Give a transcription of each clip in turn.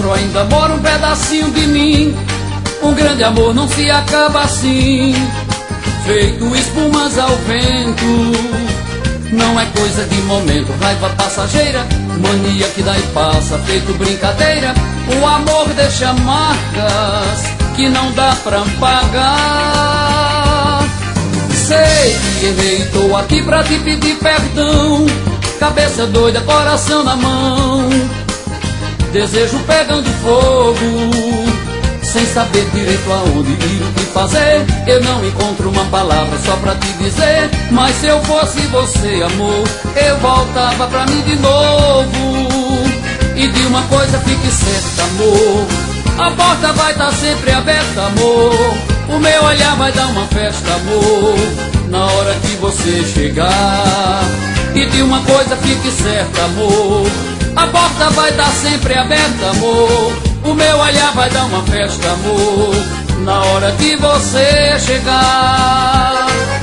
dentro ainda mora um pedacinho de mim. Um grande amor não se acaba assim, feito espumas ao vento. Não é coisa de momento, raiva passageira, mania que dá e passa, feito brincadeira. O amor deixa marcas que não dá pra pagar. Sei que errei, tô aqui pra te pedir perdão. Cabeça doida, coração na mão, desejo pegando fogo, sem saber direito aonde ir, o que fazer. Eu não encontro uma palavra só pra te dizer, mas se eu fosse você, amor, eu voltava pra mim de novo. E de uma coisa fique certa, amor, a porta vai estar sempre aberta, amor. O meu olhar vai dar uma festa, amor, na hora que você chegar. E de uma coisa fique certa, amor, a porta vai estar sempre aberta, amor. O meu olhar vai dar uma festa, amor, na hora que você chegar.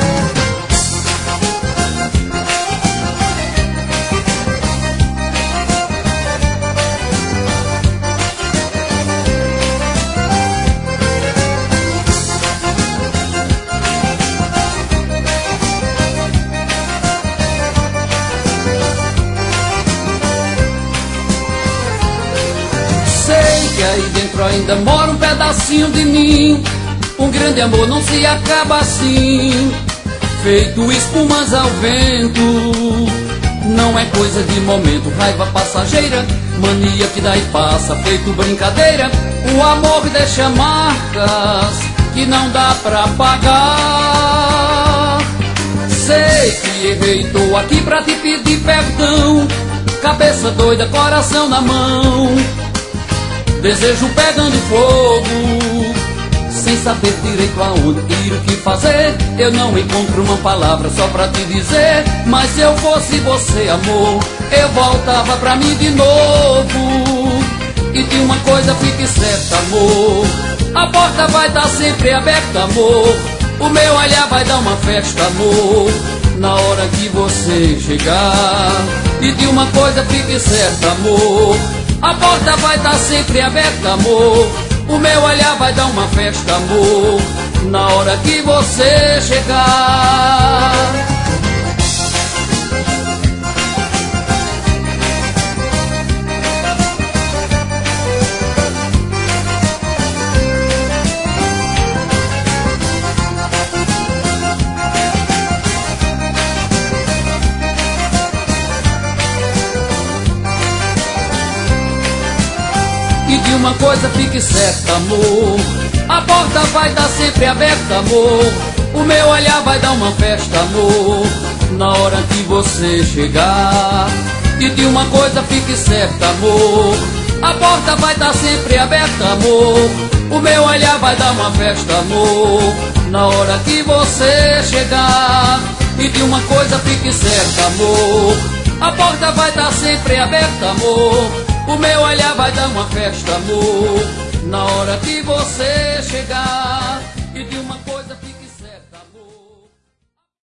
Sei que aí dentro ainda mora um pedacinho de mim. Um grande amor não se acaba assim, feito espumas ao vento. Não é coisa de momento, raiva passageira, mania que dá e passa, feito brincadeira. O amor deixa marcas que não dá pra pagar. Sei que errei, tô aqui pra te pedir perdão. Cabeça doida, coração na mão, desejo pegando fogo, sem saber direito aonde ir, o que fazer. Eu não encontro uma palavra só pra te dizer, mas se eu fosse você, amor, eu voltava pra mim de novo. E de uma coisa fique certa, amor, a porta vai estar sempre aberta, amor. O meu olhar vai dar uma festa, amor, na hora que você chegar. E de uma coisa fique certa, amor, a porta vai estar sempre aberta, amor. O meu olhar vai dar uma festa, amor, na hora que você chegar. E de uma coisa fique certa, amor, a porta vai estar sempre aberta, amor. O meu olhar vai dar uma festa, amor, na hora que você chegar. E de uma coisa fique certa, amor, a porta vai estar sempre aberta, amor. O meu olhar vai dar uma festa, amor, na hora que você chegar. E de uma coisa fique certa, amor, a porta vai estar sempre aberta, amor. O meu olhar vai dar uma festa, amor, na hora que você chegar. E de uma